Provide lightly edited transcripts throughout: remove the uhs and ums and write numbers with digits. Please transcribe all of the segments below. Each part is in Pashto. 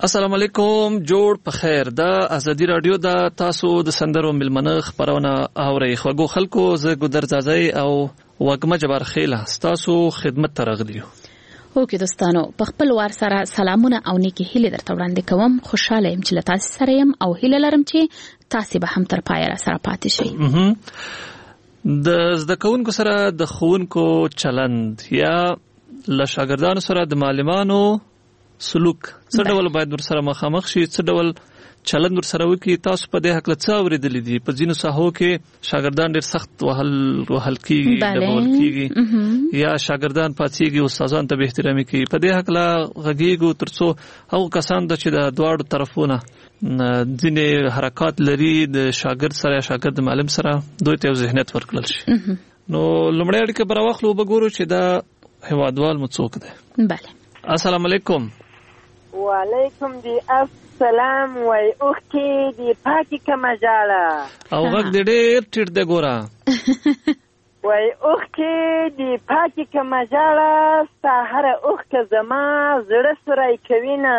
السلام علیکم، جوړ په خیر. د ازادي رادیو د تاسو د سندرو ملمنه خبرونه اوري. خوږو خلکو، زه ګودر زازی او وګمه جبار خیله تاسو خدمت ته راغلی یو. اوکې دوستانو، په خپل وار سره سلامونه او نیکی هیلې درته وړاندې کوم. خوشاله یم چې له تاسو سره یم او هیله لرم چې تاسو به هم تر پایه را سره پاتې شئ. د زده کوونکو سره د ښوونکو چلند یا له شاګردانو سره د معلمانو سلوک څه ډول باید ورسره مخامخ شي، څه ډول چلند ورسره وکړي؟ تاسو په دې هکله څه اورېدلي دي؟ په ځینو ساحو کې شاګردان ډېر سخت وهل کېږي، ډبول کېږي، یا شاګردان پاتېږي استادانو ته بې احترامي کوي. په دې هکله غږېږو تر څو هغو کسان ته چې د دواړو طرفونه ځینې حرکات لري د شاګرد سره یا شاګرد د معلم سره، دوی ته یو ذهنیت ورکړل شي. نو لومړی اړیکه به راواخلو، وګورو چې دا هیوادوال مو څوک دی. بله. السلام علیکم. وعلیکم دی السلام. وای اوخکی دی پاکی کمجالا او غږ دی ډېر ټیټ دی ګوره. وای اوخکی دی پاکی کمجالا ساهر اوخک زما زړه سرای کوینه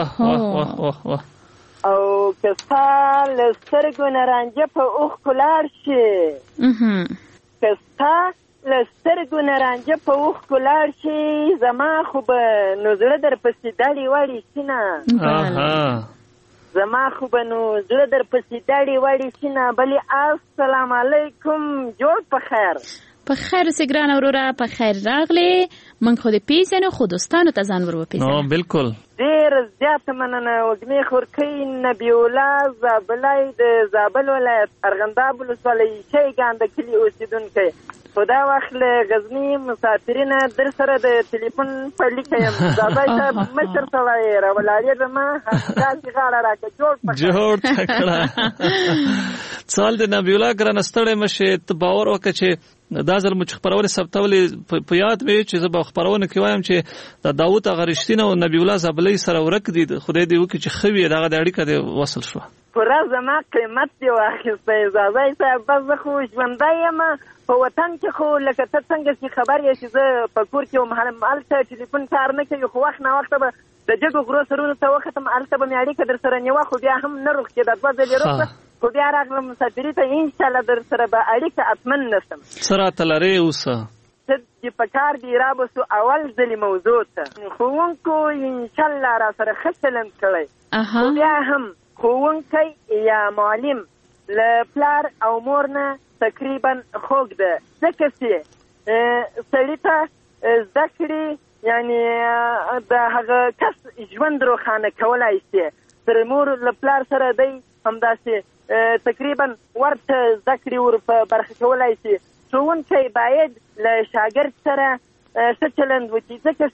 او کستا لسترګو نرانجه په اوخ کلار شي، کستا لسترګو نرانجه په اوخ کلار شي، زما خو به نو زړه در پسې داړي واړي سینه، زما خو به نو زړه در پسې داړي واړي سینه. بلې السلام علیکم، جوړ په خیر. په خیر اوسې ګرانه وروره، په خیر راغلی. موږ خو دې پیژنو، خو دوستانو ته ځان ور وپېژنه. بالکل. ډېر زیاته مننه. وږمې خورکۍ نبی الله زابلی د زابل ولایت ارغنداب ولسوالۍ شیګان د کلي اوسېدونکی. خو دا وخت له غزني مسافرینه در سره د ټلیفون په لیکه یم. زابای صاحب مشر سړی راولاړې زما همداسې غاړه راکړه. جوړ کړه. سوال د نبی الله ګرانه ستړی مه شې، ته باور وکړه چې دا ځل مو چې خپرونې ثبتولې په یاد مې چې زه به خپرونه کې وایم چې د داود هغه رښتینه او نبی الله زابلی سره ورک دي. خدای دې وکړي چې ښه وي، دغه د اړیکه دې وصل شوه. پوره زما قیمت دې واخیستی زازی صاحب. بس زه خو ژوندی یم په وطن کې، خو لکه ته څنګه چې خبر یې چې زه په کور کې وم، هلته ټلیفون کار نه کوي، خو وخت ناوخته به د جګو غرو سرونو ته وختم، هلته به مې اړیکه در سره نیوه، خو بیا هم نه روغکېده. 2 ځلې روغته، خو بیا راغلم مسافري ته. انشاءالله در سره به اړیکه اتمن نسم. څه راته لرې اوسه؟ څه چې په کار دي رابسو اول ځلې موضوع ته. ښوونکو انشاءالله را سره ښه چلند کړی، خو بیا هم ښوونکی یا معلم له پلار او مور نه تقریبا خوږ ده، ځکه چې سړي ته زده کړي یعنی د هغه کس ژوند روښانه کولی شي. تر مور له پلار سره دی همداسې تقریبا ورته زده کړي ور په برخه کولی شي. ښوونکی باید له شاګرد سره ښه چلند وکړي، ځکه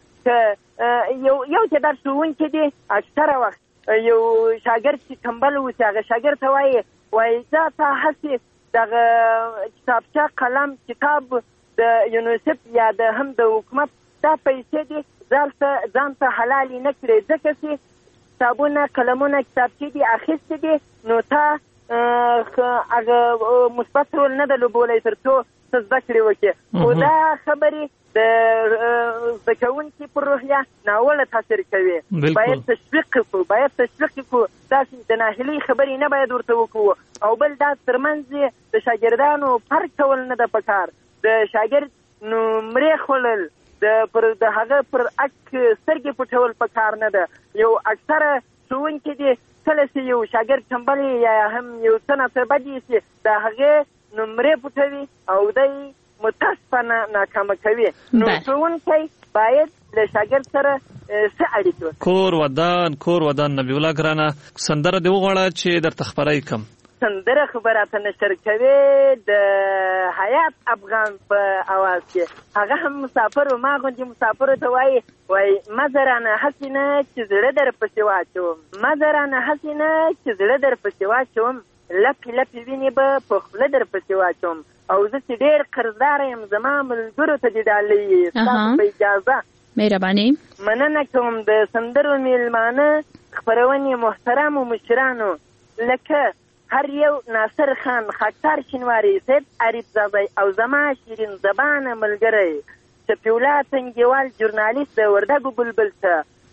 چې یو چې دا ښوونکی دی اکثره وخت یو شاګرد چې کمبل وسي، هغه شاګرد ته وایي دا تا هسې دغه کتابچه، قلم، کتاب د یونیسف یا د هم د حکومت دا پیسې دي ځان ته حلالې نه کړې، ځکه چې کتابونه، قلمونه، کتابچې دي اخیستې دي، نو تا هغه مثبت رول نه ده لوبولی تر څو ته زده کړې وکړې. خو دا خبرې د زده کوونکي پر روحیه ناوړه تاثیر کوي. باید تشویق کړو، باید تشویق کړو، داسې د ناهیلۍ خبرې نه باید ورته وکړو. او بل دا ترمنځ د شاګردانو فرق کول نه ده پکار. د شاګرد نمرې خوړل، د هغه پر اک سترګې پټول پکار نه ده. یو اکثره ښوونکي دي کله چې یو شاګرد ټمبل یا هم یو څه ناڅه بدې شي، د هغې نمرې پټوي او دی متاسفانه ناکامه کوي. نو ښوونکی باید له شاګرد سره څه اړیکې وکړي. کور ودان نبی الله ګرانه سندره دې وغواړه چې درته خپرای کم. سندره خو به راته نشر کوې د حیات افغان په اواز کې. هغه هم مسافر و، ما غوندې مسافرو ته وایي مه رانه هسې نه چې زړه در پسې واچوم، مه رانه هسې نه چې زړه در پسې واچوم، لپې لپې وینې به په خوله در پسې واچوم. او زه چې ډېر قرضداره یم، زما ملګرو ته دې ډالۍ ستاسو په اجازه مهرباني مننه کوم. د سندرو میلمانه خپرونې محترمو مشرانو لکه هر یو ناصر خان، خاکسار شینواری، سید عریف زادی او زما شیرین زبانه ملګری، شفیع الله تنګیوال ژورنالیست د وردګو بلبل ته،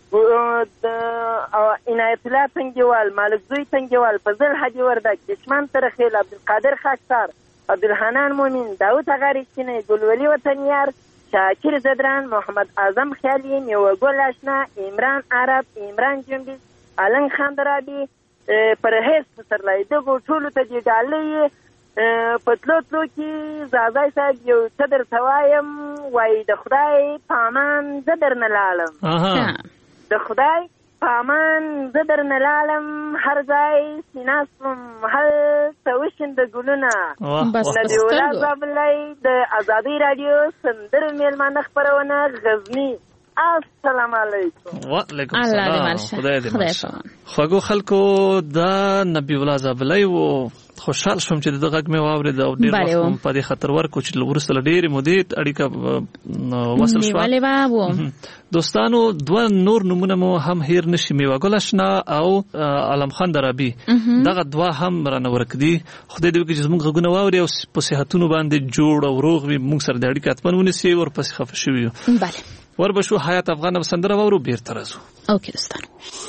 عنایت الله تنگیوال، مالک زوی تنگیوال، فضل حاجی وردک، دشمن ترخیل، عبدالقادر خاکسار، عبدالحنان مومین، داود اغاریشتینی، گلولی وطنیار، شاکر زدران، محمد اعظم خیالی، میوه گل آشنا، عمران عرب، عمران جنبیز، علنګ خان درابي، پرهیز پسرلی، دغو ټولو ته دې ډالۍ په تلو تلو کې زازای صاحب یو څه درته وایم، وایي د خدای په امان زه درنه لاړم، د خدای په امان زه درنه لاړم، هر ځای سیناستم هلته وشینده ګلونه. نبي الله زابلی د ازادۍ راډیو سندرو میلمانه خپرونه غزني. السلام علیکم. وعلیکم السلام. خدای دې ماشه. خوږو خلکو دا نبی الله زابلی و خوشحال شوم چې دغه غږ مې واورېد او ډېر وخت په دې خاطر ورکو چې وروسته له ډېرې مودې اړیکه وصل شوه. دوستانو دوه نور نومونه مو هم هیر نشي، میوه ګل آشنا او علم خان درابي، دغه دوه هم رانه ورک دي. خدای دې وکړي چې زموږ غږونه واوري او په صحتونو باندې جوړ او روغ وي، موږ سره د اړیکه اتمن ونیسي. ورپسې خفه شوي یو وربشو حیات افغان سندره واورو، بیرته راځو. اوکې دوستانو.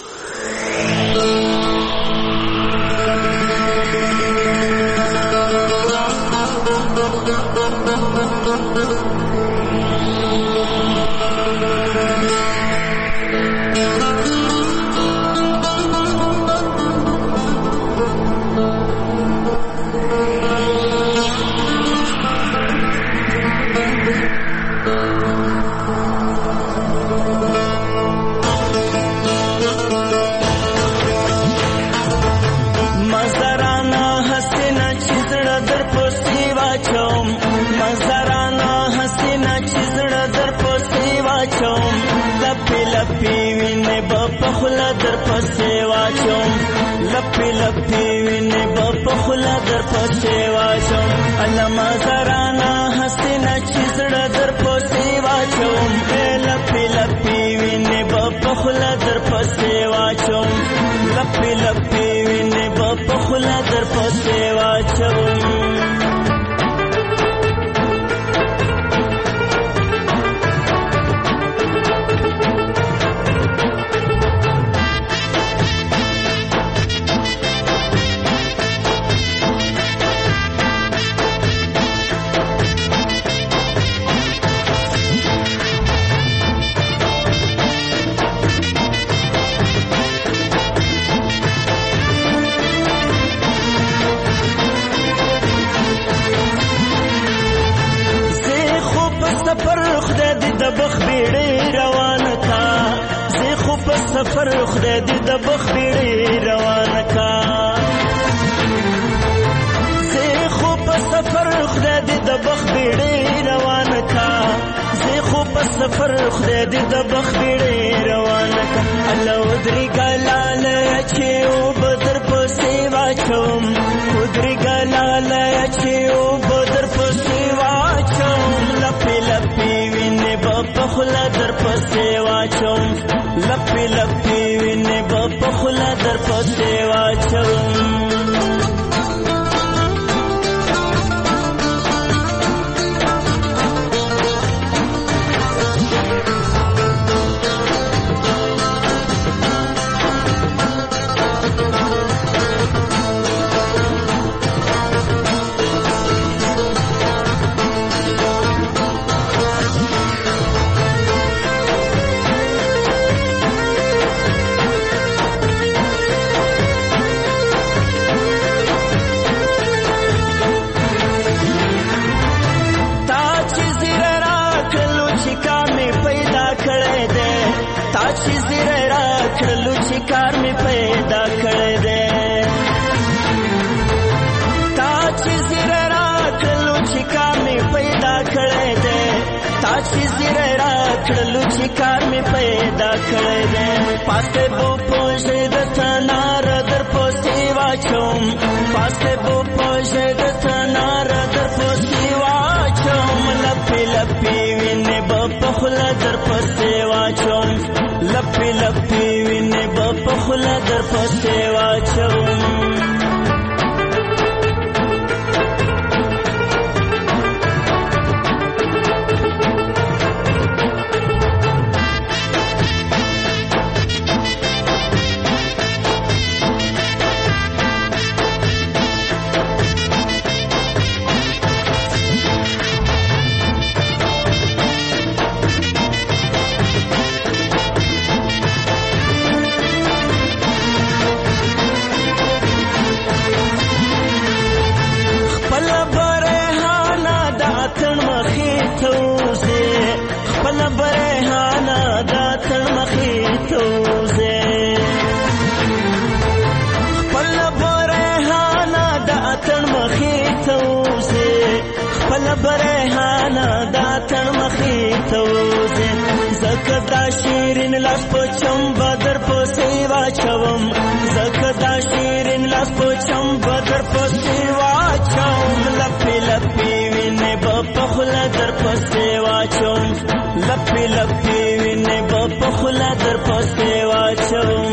لپی ویني په خلا در پسې واچوم، علما زرانا حسنا چې زړه در پسې واچوم، لپی ویني په خلا در پسې واچوم، لپی ویني په خلا در پسې واچوم. سفر خدای دې د بخ بیړې روانه کا، زه خو په سفر خدای دې د بخ بیړې روانه کا، زه خو په سفر خدای دې د بخ بیړې روانه کا. الله ودري ګلاله چې او بدر پسې واچوم، ودري ګلاله چې او بدر پسې واچوم، لپی ویني په خلا در پسې واچوم، لپی ویني په خلا در پسې واچوم. کار می پیدا کړی دی، تا چې زیره راکړلو چې کار می پیدا کړی دی، تا چې زیره راکړلو چې کار می پیدا کړی دی. پاسه بو پوجې د تنار در پسې واچوم، پاسه بو پوجې د تنار در پسې واچوم، لپی ویني په خلا در پسې واچوم، لپی ویني په خلا در پسې واچوم. لړ مخې ته وځې زکه دا شیرین لاس په چمبه در پسې واچوم زکه دا شیرین لاس په چمبه در پسې واچوم لپې لپې وینې به په خوله در پسې واچوم لپې لپې وینې به په خوله در پسې واچوم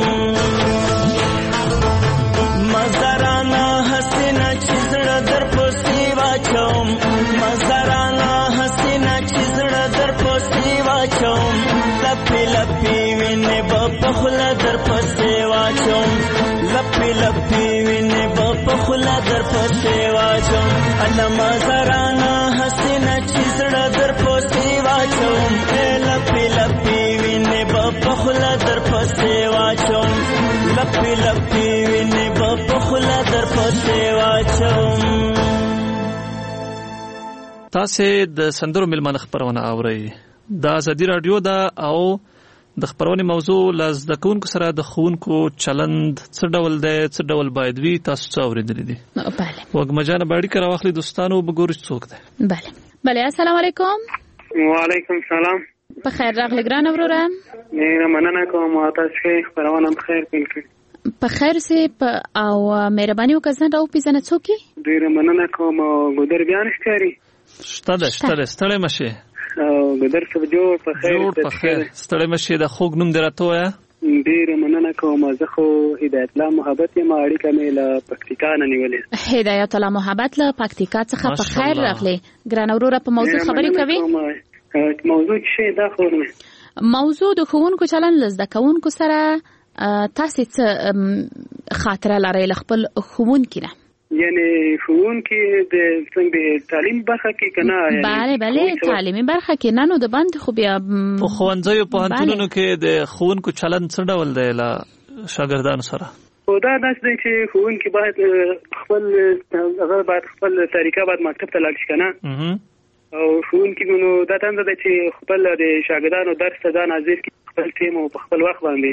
مزرانه حسینه چې زړه در پسې واچوم مزرانه حسینه چې زړه در پسې واچوم لپې لپې وینې به په خوله در پسې واچوم لپې لپې وینې به په خوله در پسې واچوم الله مزرانه حسینه چې زړه در پسې واچوم لپې لپې وینې به په خوله در پسې واچوم لپې لپې وینې به په خوله در پسې واچوم. تاسو د سندرو ملمنه خبرونه اورئ دا ازادي رادیو دا او د خبرونه موضوع لزد کوونکو سره د خوونکو چلند څه ډول دی څه ډول باید وي تاسو څه اوریدل دي بله وګمجانه باندې کرا واخلي دوستانو وګورئ څوک دی بله السلام علیکم وعلیکم السلام په خیر راغلی ګران وروره نه مننه کوم تاسو خبرونه بخیر کړئ په خیر سي او مهرباني وکړئ او پیژنه څوک ډیر مننه کوم ګودر بیان ښکاری شته ستړی مشه او ګودر څه جوړ په خیر ستړی مشه د خوګ نوم درته وای ډیر مننه کوم زه خو هدایت الله محبت ما اړیکه مې له پکتیکا نه نیولې هدایت الله محبت له پکتیکا څخه په خیر راغلی ګران وروره په موضوع خبرې کوي موضوع څه دا خو موضوع د خوونکو چلند لزد کوونکو سره تاسو څه خاطره لرئ خپل خوونکو نه یعنی خوونکو د څنګه تعلیم برخه کې کنه بله تعلیمي برخه کې نه نو د باندې خو بیا په خوانځيو په هنتونو کې د خوونکو چلند څه ډول دی لا شاګردانو سره او دا داسې چې خوونکو باید خپل طریقه باید مکتب ته لاړ شي کنه او خوونکو نو دا تنده ده چې خپل د شاګردانو درس ته ځان حاضر کړي خپل ټیم او خپل وخت باندې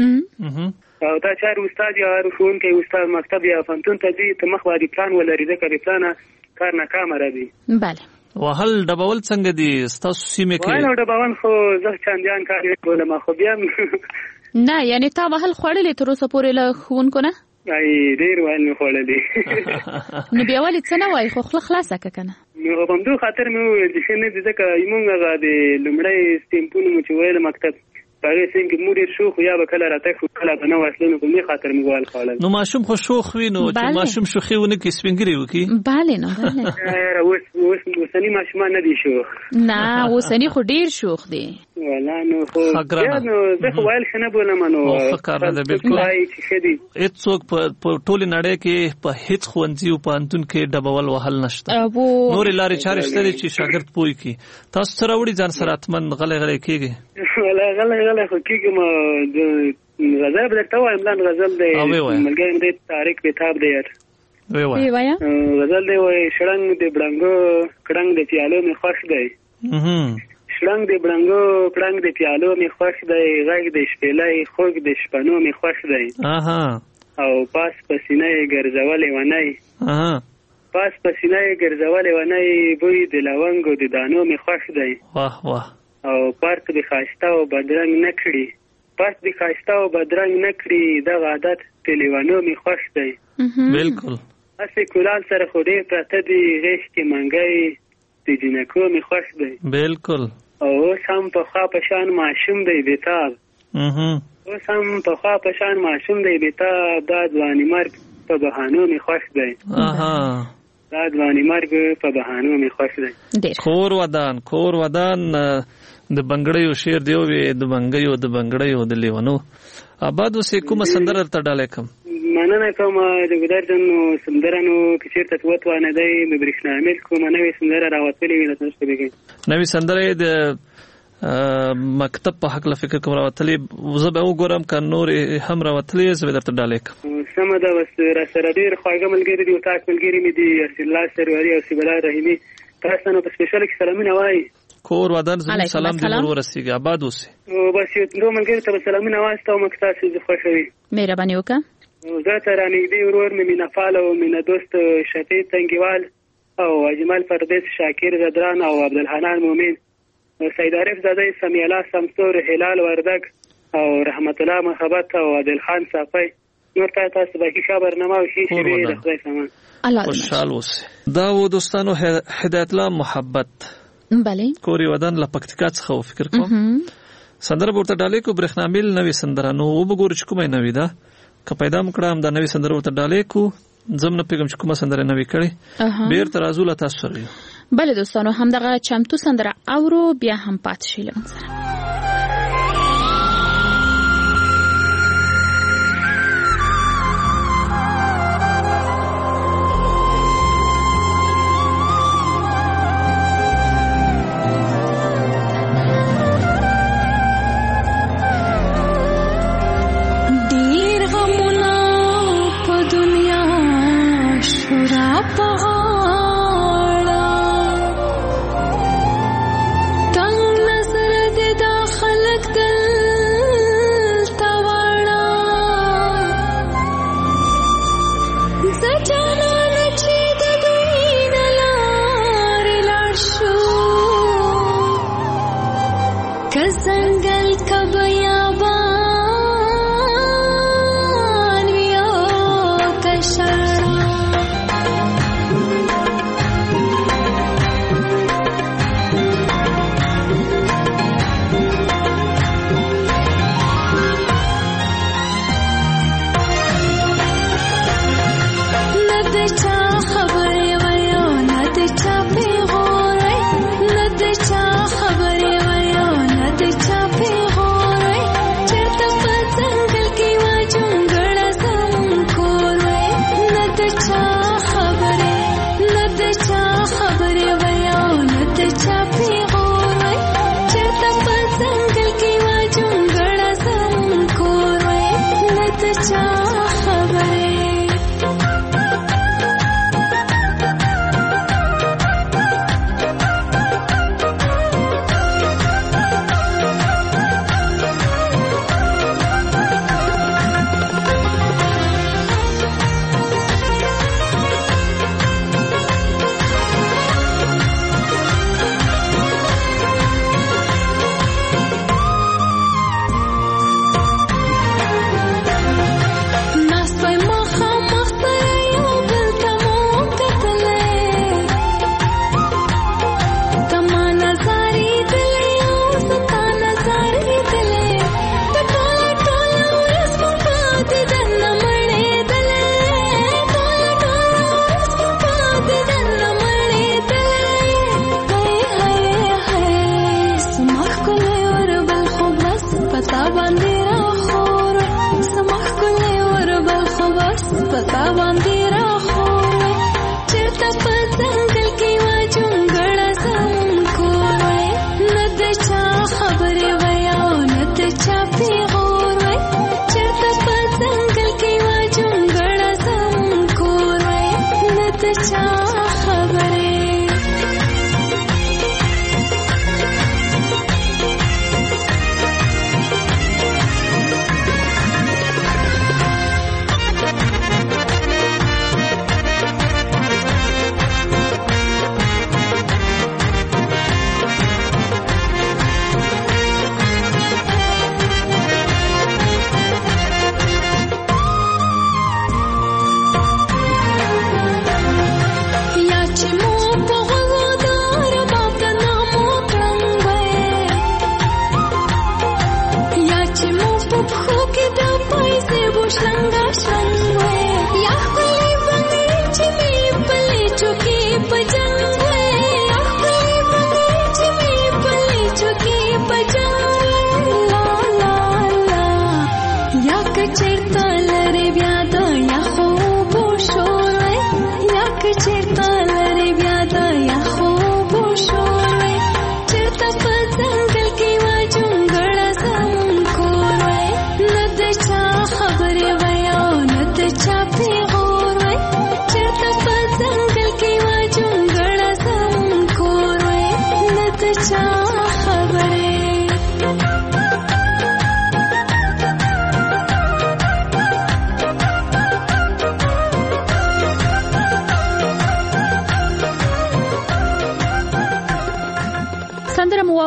او دا چار استاد یا خوونکی استاد مکتب یا فنتون ته دي ته مخ باندې پلان ولري ځکه په پلان کار ناکام راځي بله وهل ډبول څنګه دي ستاسو سیمه کې وای نو ډبول خو زه چاندیان کار کوم خو بیا نه یعنی تا وهل خوړلې تر اوسه پورې له خوونکو نه ای ډیر وای خوړلې نو بیا ولې څه نه وای خو خلاصه کنه نو په دې خاطر مې چې نه دي ځکه یمونږه د لمړی سټیمپونو مو چې ویل مکتب هغه څنګه مودې شو خو یا به کله راته خو کله به نو واسلنو په دې خاطر موبایل خالل نو ماشوم خو شوخ وینو چې ماشوم شوخیونه کې سپینګری وکي bale نو وسنی ماشوم نه دي شوخ نه وسنی خو ډیر شوخ دي ولا نو خو نو زه خو ویل خنه بولم نو فکر نه بالکل هیڅوک په ټول نړۍ کې په هیڅ خوندې او په انتون کې ډبول وهل نشته نور لارې چارې شته چې شاګرد پوي کی تاسو سره وړي ځان سره اتمن غلې کېږي ولا غلې خو کېږي ما غزل درته وایم لاند غزل دی ملګری دې تاریخ کتاب دی وی وایا غزل دی وای شړنګ دې بړنګو کړنګ دې پیالو می خوښ دی شړنګ دې بړنګو کړنګ دې پیالو می خوښ دی غږ دې شپلای خوګ دې شپنو می خوښ دی او پاس پسینه ګرځولې ونی پاس پسینه ګرځولې ونی بوی د لونګو د دانو می خوښ دی واه واه او پارت دې خاصتا او بدرنګ نکړي پارت دې خاصتا او بدرنګ نکړي د عادت تلیوانو می خوښ دی بالکل اسی کولال سره خو دې پرته دی غیش کې منګي د جنکو می خوښ دی بالکل او سم په خوا په شان ماشوم دی بیتاب او سم په خوا په شان ماشوم دی بیتاب دا ځواني مرګ په بهانو می خوښ دی دا ځواني مرګ په بهانو می خوښ دی کور ودان د بنگړیو شیر دیو وی د بنگړیو د لیونو آباد وسې کومه سندره ته ډالې کوم مننه کوم د ګدارجنو سندرانو کې چیرته وتوانه دی د برښنامل کومه نوې سندره راوتلې وي تاسو ته بګي نوې سندره د مکتب په حق له فکر کوم راوتلې زه به وګورم ک نور هم راوتلې زه درته ډالې کوم سمه ده وس را سره ډیر خواږه ملګری دی او تاسو ملګری مې دی الله سروری او سیبلا رحیمی تاسو نو په سپیشل کې سلامونه وای کور ودان زموږ سلام دې ورسیږي آباد اوسه او بس یو ملګری ته سلامونه واسطه او مکتب سي خوشوي مهرباني وکړه زه ته رانږدې ورور مې مینافال او مینا دوست شفیع تنګیوال او اجمل پردیس شاکر زدران او عبدالحنان مومن سید عارف زاده، سمیع الله سمسور، هلال وردک او رحمت الله محبت او عادل خان صافی. نور تاسو باقي خبرنامه او شي شي د خدای سامان خوشحال اوسه. دا و دوستانو هدایت الله محبت بله کوری ودان لپکتیکا څخه فکر کوم سندره ورته ډالې کو برېښنامیل نوې سندره نو وګورئ چې کومه نوې ده که پیدا مکړم دا نوې سندره ورته ډالې کو زم نه پیغام چې کومه سندره نوې کړي بیر ترازو لا تاسو سره. بله دوستانو همدغه چمتو سندره اورو بیا هم پات شي لمن سره. خبر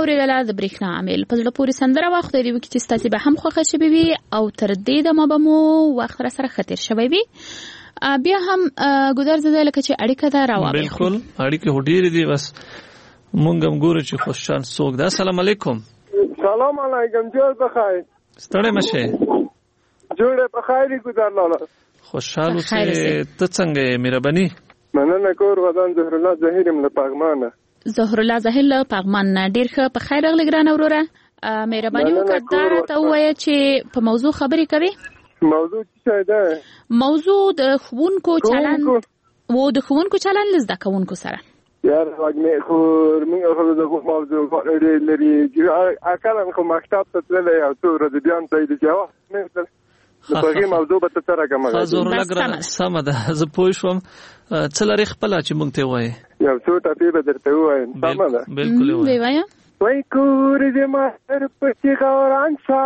واورېدله د برېښنا عامل په زړه پورې سندره وخت دی وکړي چې ستاسې به هم خوښه شوې وي او تر دې دمه به مو وخت را سره ښه تېر شوی وي. بیا هم ګودر زده لکه چې اړیکه ده راوړي. بالکل اړیکې هو ډېرې دي، بس مونږ هم ګورو چې خوشحال څوک ده. السلام علیکم. سلام علیکم. جوړ بخیر. ستړی مشه. جوړ بخیر ګودر لاله. خوشحال اوسې. ته څنګه یې؟ مهرباني. مننه کور ودان زهر الله زهیر م له پغمانه. زهر الله زهیر له پغمان ډیر ښه په خیر راغلی ګرانه وروره. مهرباني وکړه دا راته ووایه چې په موضوع خبرې کوي. موضوع څه ده؟ موضوع د ښوونکو چلند و د ښوونکو چلند له زده کوونکو سره. یار واګمه خو موږ خو دغه موضوع لري چې اکرم خو مکتب ته تللی او څو ورځې بیا هم ته د جواب نه د بغي موضوع به ته سره کومه حضور لګره سم ده. زه پوه شوم څه لري خپل چې مونږ ته وایي یو څو ټاپې به درته وایم. سم ده. بالکل وایي. وای کور دې ما تر پچې غوران شه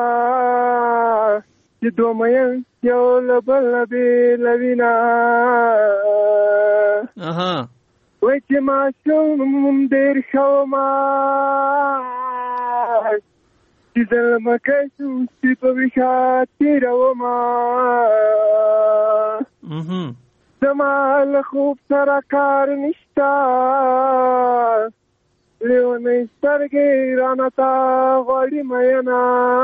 چې دومره یو لبل لوینا وای چې ما شوم ډېر شوما چې زلمه کشو چې په ویښه تېروما زما له خوب سره کار نشته لیونۍ سترګې رانه تا غواړي مینا.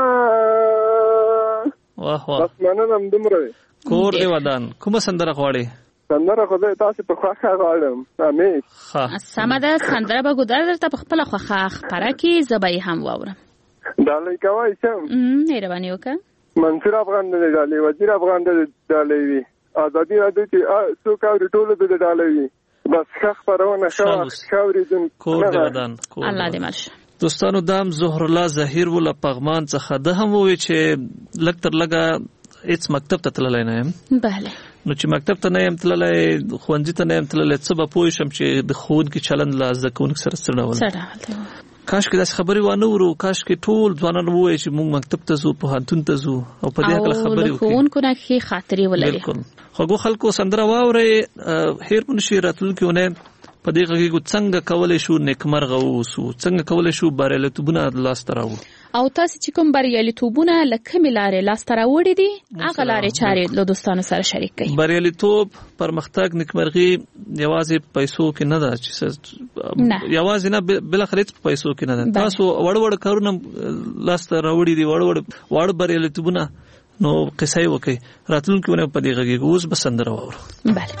واه واه. بس مننه همدومره دی. کور دې ودان. کومه سندره غواړې؟ سندره خو تاسې په خوښه غواړم. امین. سمه ده. سندره به ګودر درته په خپله خوښه خپره کړي، زه به یې هم واورم. ډالۍ کوای شم؟ مهرباني وکړه. منصور افغان نه دی ډالۍ، وزیر افغان نه دی ډالۍ وي. ازادي راډیو چې څوک اوري ټولو ته د ډالۍ وي. بس ښه خپرونه ښه اورېدونکي. کور دې ودان. الله دې مل شه. دوستانو دام زهر الله زهیر و له پغمان څخه ده هم وویل چې لږ تر لږه هېڅ مکتب ته تللی نه یم. بله. نو چې مکتب ته نه یم تللی، ښوونځي ته نه یم تللی، څه به پوه شم چې د ښوونکي چلند له زده کوونکي سره څه ډول. کاشکې داسې خبرې وانه ورو، کاشکې ټول ځوانان ووایي چې موږ مکتب ته ځو، پوهنتون ته ځو او په دې هکله خبرې وکړي. ښوونکو نه ښې خاطرې ولري. بالکل. خوږو خلکو سندره واورئ. هېر مو نشي راتلونکې اونۍ په دې غږیږو څنګه کولی شو نیکمرغه واوسو، څنګه کولی شو بریالیتوبونه لاسته راوړو. او تاسې چې کوم بریالیتوبونه له کومې لارې لاسته راوړي دي هغه لارې چارې له دوستانو سره شریک کړئ. بریالیتوب، پرمختګ، نیکمرغي یوازې پیسو کې نه ده، چې یوازې نه بالاخره هېڅ په پیسو کې نه ده. تاسو وړ کارونه لاسته راوړي دي، وړ بریالیتوبونه، نو قصه یې وکړئ. راتلونکې اونۍ په دې غږیږو. اوس به سندره واورو. بله.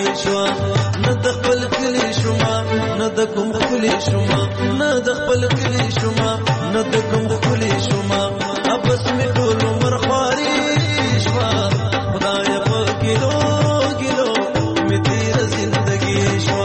شوا نه د خپل کلی شوما نه د کوم کلی شوما نه د خپل کلی شوما نه د کوم کلی شوما ابس می ټول عمر خواري شوا خدای په کیلو کیلو می تیر زندگی شوا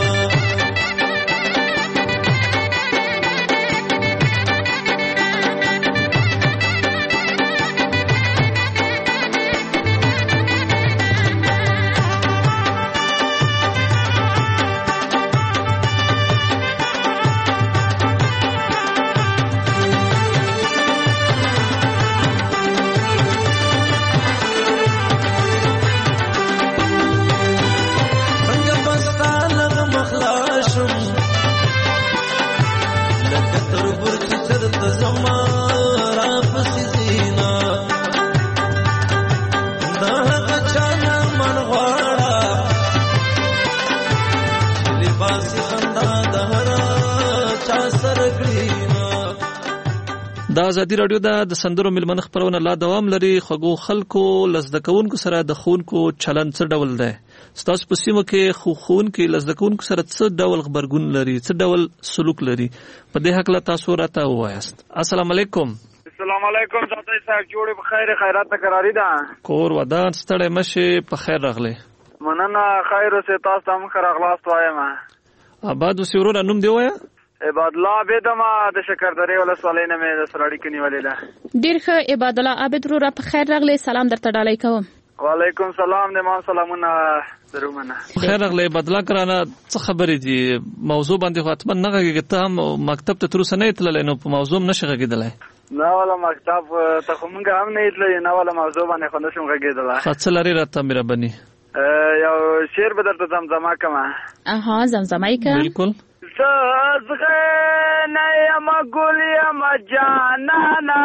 د ازادي رادیو د سندرو ملمن خبرونه لا دوام لري. خو خلکو لزدکونکو سره د خونکو چلن څه ډول دی؟ ستاسو په سیمه کې خونکو لزدکونکو سره څه ډول خبرګون لري، څه ډول سلوک لري؟ په دې حق لا تاسو راته وایاست. السلام علیکم. السلام علیکم. تاسو صاحب جوړې بخیر، خیرات تکراری ده. کور ودان ستړی مشه په خیر راغلی. مننه، خیر اوسه. تاسو هم خیر اغلاست وایم. آباد اوسې ورور نوم دی وایا؟ عباد الله عبد ما د شکردرې ولسوالۍ نه مې د سراړي کې نیولې ده. ډیر ښه عباد الله عبد ورور په خیر راغلی. سلام درته ډالۍ کوم. وعلیکم سلام. د ما سلامونه درومنه. خیر راغلی. بدلا کرانه څه خبرې دي؟ موضوع باندې خاطر نه غږی ته هم مکتب ته تر اوسه نه تللی، نو په موضوع نشه غږیدلای؟ نه ولا مکتب ته خو مونږ هم نه تللی، نه ولا موضوع باندې خو نشم غږیدلای. خاصه لري راته مهرباني. یو شعر به درته زمزمه کوم. اها زمزمه کوم. بالکل. زغه نه یم ګل یم جانانا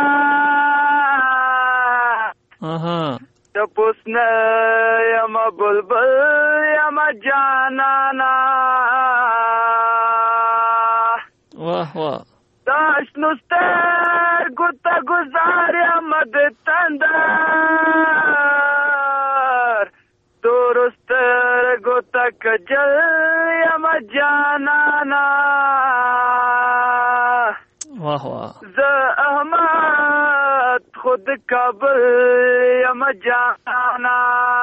اها د پوسنه یم بلبل یم جانانا واه واه داش نستر ګوتا گزار یم د تندر درستر ګوتا کجل یم جانانا واه واه ز احمد خود کابل یم جانانا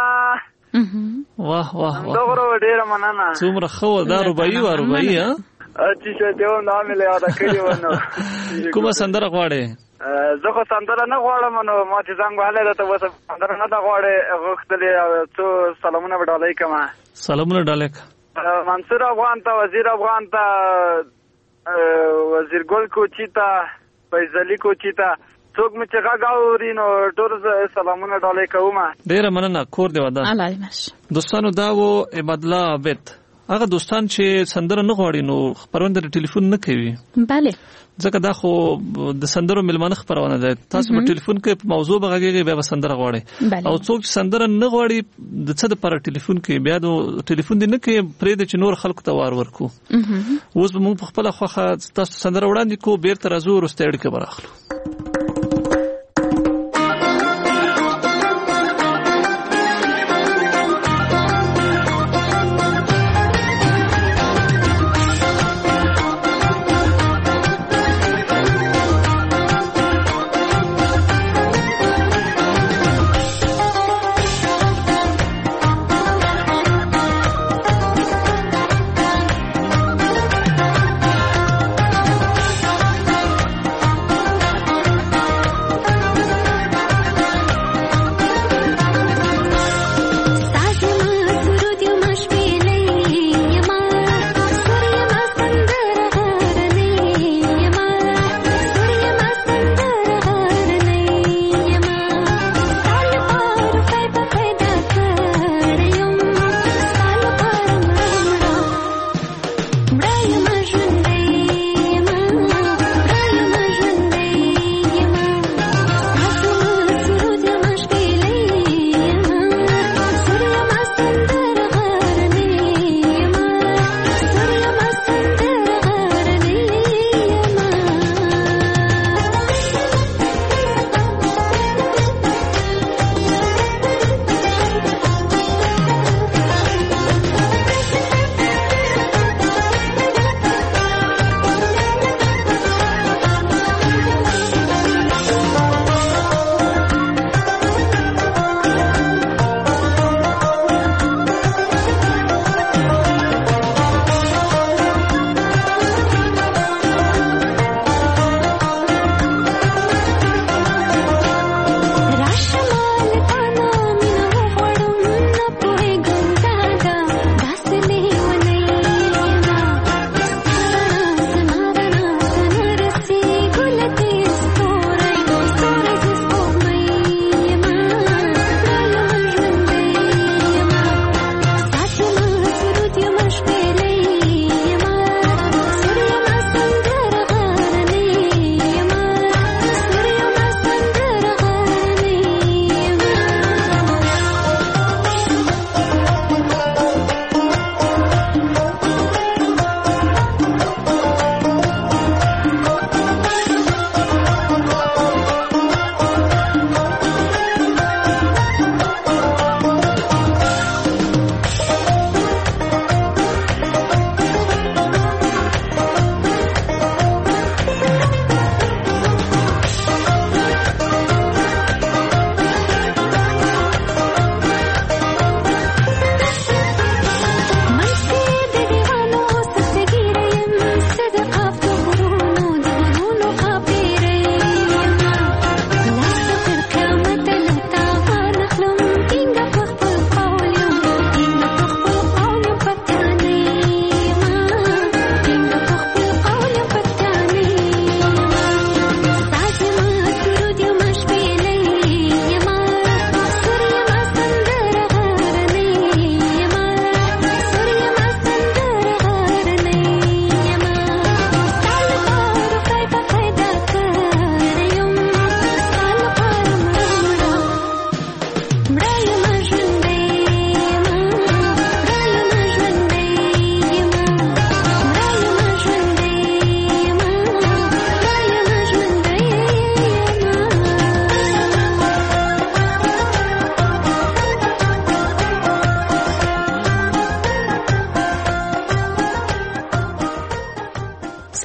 واه واه دغرو ډیر مننه. څومره خو دا رباعي و رباعي ها چې شه دیو نام له یاد کړی ونه. کومه سندره غواړې؟ زه خو سندره نه غواړم، نو ما چې څنګه حاله ته وسه سندره نه دا غواړې غوښتلې. څو سلامونه وډالای کما. سلامونه ډالک. منصور افغان ته، وزیر افغان ته، وزیر ګل کوچی ته، فیضلی کوچی ته، څوک مې چې غاوري نو ټول سلامونه ډالای کوم. ډیر مننه. کور دی ودا. الله دې مش. دوستانو دا و عبد الله عبد. هغه دوستان چې سندره نه غواړي نو خبرونه د ټلیفون نه کوي. bale ځکه دا خو د سندرو ملمنه خبرونه ده. تاسو په ټلیفون کې په موضوع بغږیږي بیا سندره غواړي، او څوک چې سندره نه غواړي د څه د پر ټلیفون کې بیا د ټلیفون دی نه کې پرې د چنور خلکو ته وار ورکو. اوس به موږ په خپل خوخه تاسو سندره وړاندې کو، بیرته راځو ورسته اړیکه براخلو.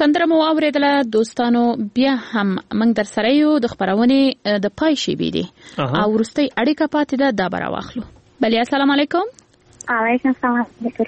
سندره مو اوریدله دوستانو بیا هم موږ در سره یو د خبرونه د پای شي بيدي او ورستي اړیکه پاتې ده دا برا واخلو. بلی السلام علیکم. علیکم السلام.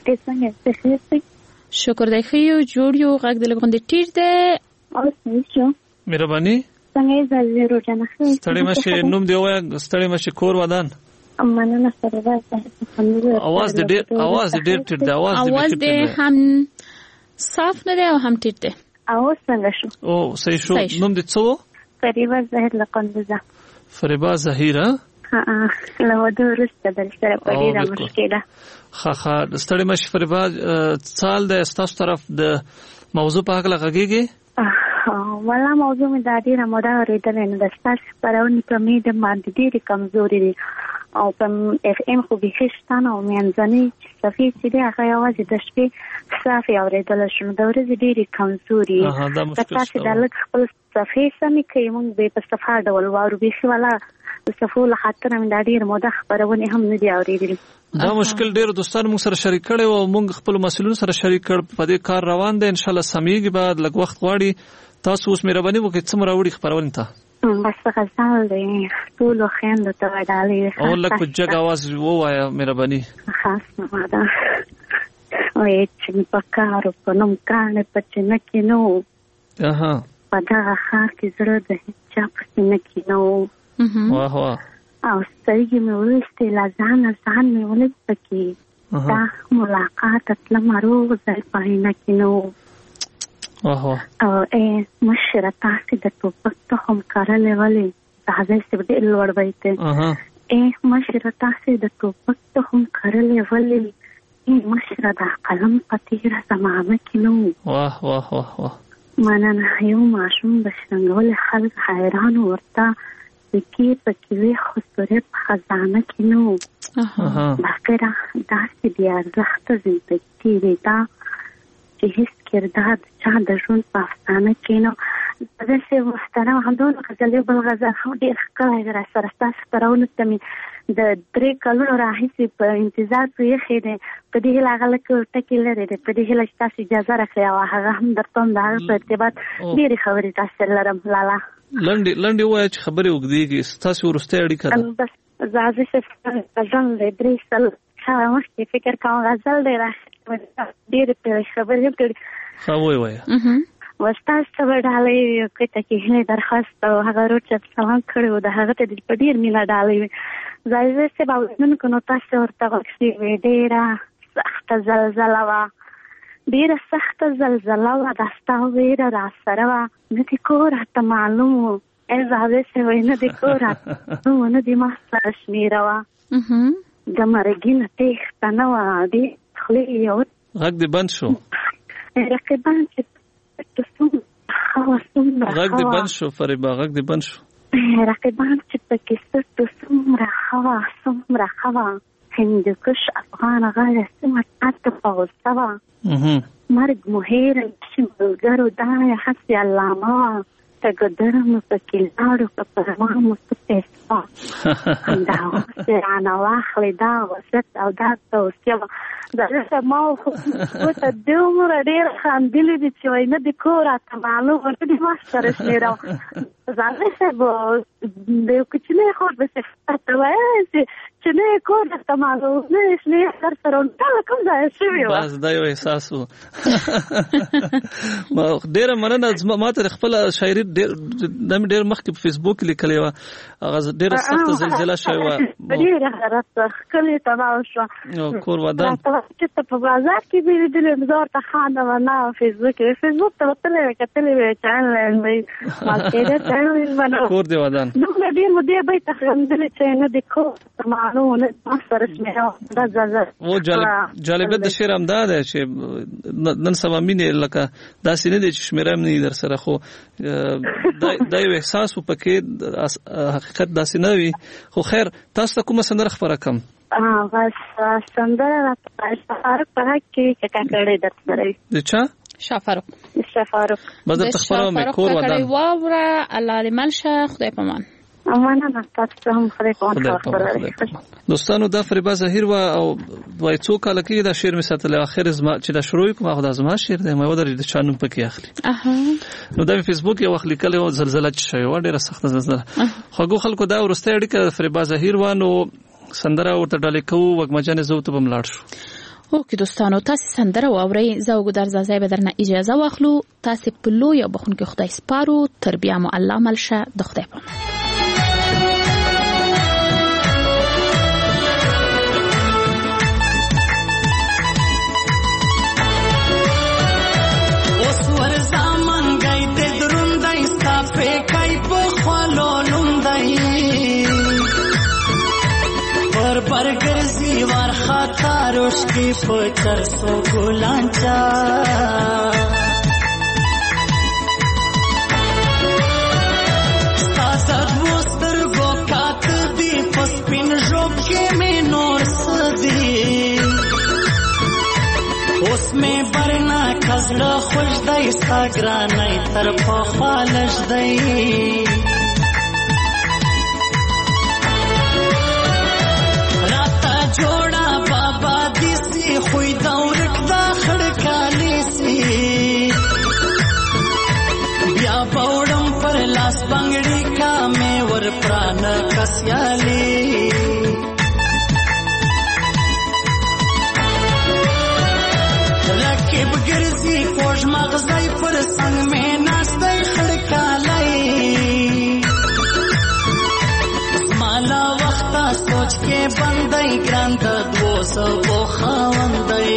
شکر دی خيو جوړ یو غږ د لګوندې ټیټ ده او څه مهرباني څنګه زه روزانه ستړي مشه نوم دی وای ستړي مشه کور ودان مننه سره اواز دې ډېر ټیټ دی اواز دې هم صاف نه دی او هم ټیټ دی او څنګه شو او صحیح شو نوم دې څه فریبا زهیر لقندزه فریبا زهیره له ودورسته بل سره پدې مشکله خا ستړي مشه فریبا سال د استاسو طرف د موضوع په اړه غږیږي ولا موضوع مې د ډیره موده ورېدل نه د ستاسو پرونی په مې د باندې ډیره کمزوري دي او په اف ام خو به خشتانه او میانځنی صفي چې دی هغه یوازې د شپې صافي اورېدل شنو د ورځې ډیره کمزوري تاسو د لږ خپل صفي سمې کوي موږ به په صفه ډول وارو به شي ولا د صفو له خاطر مې د ډیره موده خبرونه هم نه دی اورېدل. دا مشکل ډیر دوستان موږ سره شریک کړي او موږ خپل مسؤلین سره شریک کړ په دې کار روان دي ان شاء الله سمېږي بعد لږ وخت غواړي تاسو اوس مهرباني وکړئ چې څومره وړي خبرونه ته بس غزال دی ټول خويند ته ډالې او لکه جګ आवाज ووایا مهرباني خاص نه ده وای چې په کار په نوم کار په چنه کې نو په دا خار کې زړه د چا په چنه کې نو واه واه او سترګې مې ولستې ځان مې ولست کې دا ملاقات تل مروغ ځای پاینه کې نو واه او مشره تاسو د ټوپک ته هم کارلې ولې هغه څه به لوړ وایته مشره تاسو د ټوپک ته هم کارلې ولې مشره د قلم پتیره زمانه کې نو واه واه واه واه مننه یو ماشوم بشنګول خلک حیران ورته کې پکې وي خو سره په خزانه کې نو بخره داسې دی ارزښت زندګي دی دا چې هیڅ کردار چا د ژوند په افسانه کې نو زه چې محترم همدون غزلې بل غزل هم ډېر ښکلی دی را سره ستاسو خپرونو ته مې د 3 کلونو راهیسې په انتظار پرېښی دی په دې هیله هغه لکه ټکي لرې دی په دې هیله چې تاسو اجازه راکړئ او هغه هم درته هم د هغه په ارتباط ډېرې خبرې تاسو سره لرم لالا لنډې ووایه چې خبرې اوږدېږي ستاسو وروستۍ اړیکه ده بس زه غزل دی 3 سال مخکې فکر کوم غزل دی ډېرې خبرې هم کړي ښه ووایه وستاسو ته ډالۍ کته کې هله درخواست او هغه روچت سلام کړو د هغه ته په ډیر مینا ډالۍ زایزه څه باندې نو تاسو ورته غوښتي ډیره سخت زلزلہ وا ډیره سخت زلزلہ وا داستا ویره را سره وا ندی کور ته معلوم زایزه څه وینه دی کور نو نه دی ما سره شمیره وا د مرګینه تخ تنه وا دی خلی یو غږ دی بند شو رقیبان چې غږ دې بند شو فریبا غږ دې بند شو رقیبان چې پکې ستو څومره خوا هندوکش افغان غاړه سمه تاسو په وسوا مرګ مهیر چې ملګرو دا حسي علامه تقدرم پکې لاړو په پرما مستفسا دا ورانه واخلې دا وسط او دا توصیه دا ما وته دومره ډېر خاندلې دي چې وای نه د کور ته معلوم ورته دي ما سره شمیره ځانه څه د کوچنی خور به څه وای چې نه کور ته معلوم نه شنه سر سره کوم ځای شوی و بس دا یو احساس و ما ډېر مننه ما ته خپل شاعري ډېر مخکې په فیسبوک لیکلې و هغه ډېر سخت زلزلہ شوی و ډېر راته کلی تباہ شو کور ودان چې په بازار کې ویل زور ته خانه و نه فیسبوک ته وتلې کتلې چینل مې مارکیټ چینل باندې کور دی ودان نو دې مو دې به ته خندلې چې نه د کو معلومه نه سره شمیره دا زړه و جالب د شعر هم دا ده چې نن سبا مینه لکه داسې نه دي چې شمیره هم نه در سره خو دا یو احساس پکې حقیقت داسې نه وي خو خیر تاسو ته کومه سندره خبره کوم بس سندره شفاروق په حق کې کړه د سره د چا شفاروق بس د تخبره مې کور ودان واوره الله لمن شه خدای پامان مننه تاسو هم خدای په خبره. دوستانو دا فریبا ظاهر او وای څو کال کې دا شعر می ساتل اخر زما چې دا شروع کوم خدای زما شعر دی مې ودرې د چانو پکې اخلي. نو دا فیسبوک یو وخت لیکل او زلزلہ شوی و ډیره سخت زلزلہ خو خلکو دا ورسته اړیکه فریبا ظاهر وانه سندره ورته ډالې کوو وګمجن زوته بملاړ شو. اوکې دوستانو تاسو سندره واورئ زه وګدار زازای به درنه اجازه واخلو. تاسو په لوی او بخونکي خدای سپارو. تر بیا مو الله ملشه د خدای په برگرزی وار خاطروش کی پچر سو گلانچا ستاسد وستر گو کات دی پسپین جوب کے میں نور سدی اس میں برنا کزل خوش دی ساگرانی تر پخالش دی جوڑا بابا دیسی خوی دورک دا خڑکالی سی بیا باوڑم پر لاس بنگڑی کا میں ور پران کسیالی رکب گرزی کوش مغزائی پر سنگ میں ناسدائی خڑکالی مالا وقتا سوچ کے بندائی گراند دو سو خواندائی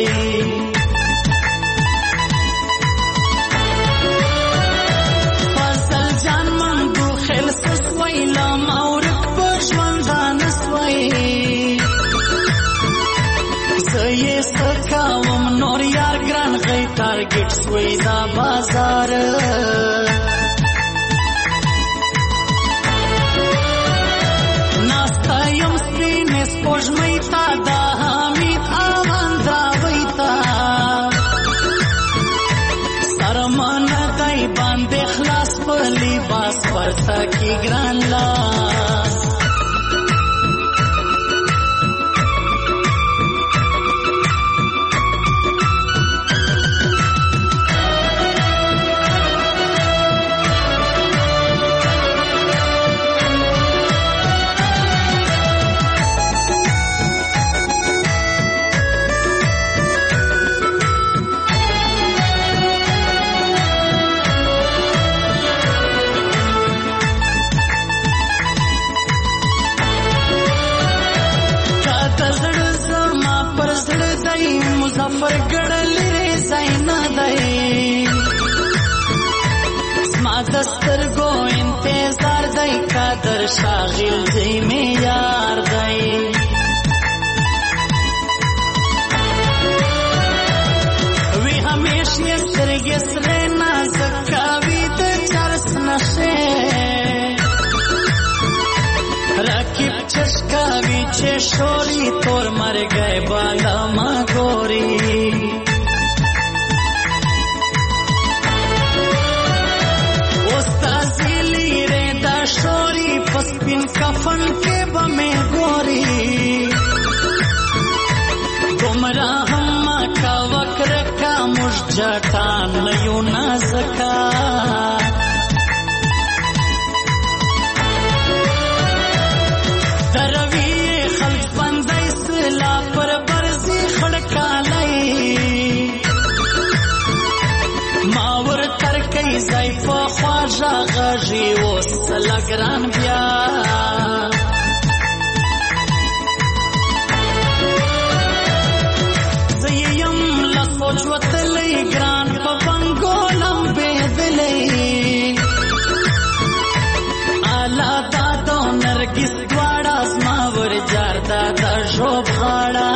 فضل جان من دو خیل سسوئی لام اورک پشوندان سوئی زی سکاوم نور یار گران غی تارگیٹ سوئی دا بازار یم سپین سپوږمۍ تا دا حمید آوان دراوی تا سرمان دای باندې خلاص په لباس ورته کی ګران لاس مظفر گڑلی ریزائی ندائی زما دسترگو انتظار دائی قادر شاغل دی میں یار دائی وی ہمیشی سرگی سرینا زکاوی دا چرس نشے رکیب چشکاوی چه شوری تور مر گئے بالا ما گوری استازی لیرے دا شوری پسپین کفن کے بمیں گوری گمراہ ہما کا وکر کا مجھٹان نیو نازکا دروی خلق بندی سلا پر برزی خڑکالی ماور ترکی زی پا خواجا غجی و سلگران بیا زیم لسوچ و تلی گران پا بنگولم بیدلی آلا دادو نرگس دوارا زماور جاردا دا شوب غاڑا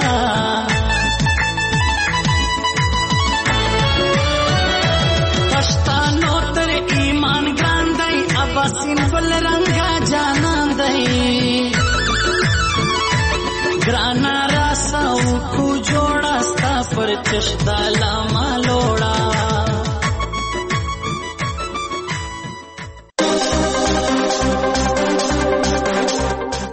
پشتانو تر ایمان گراندائی اباسین بل رنگا جاناندائی گرانا راساو کو جوڑا ستا پر چشتا لاما لوڑا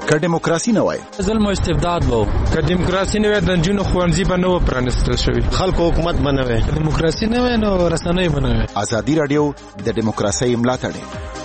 که دیموکراسي نه وای ظلم او استبداد وو، که دیموکراسي نه وای د نجونو ښوونځي به نه و پرانیستل شوي، خلکو حکومت به نه وای، دیموکراسي نه وای نو رسنۍ به نه وای. ازادي راډیو د دیموکراسۍ ملاتړ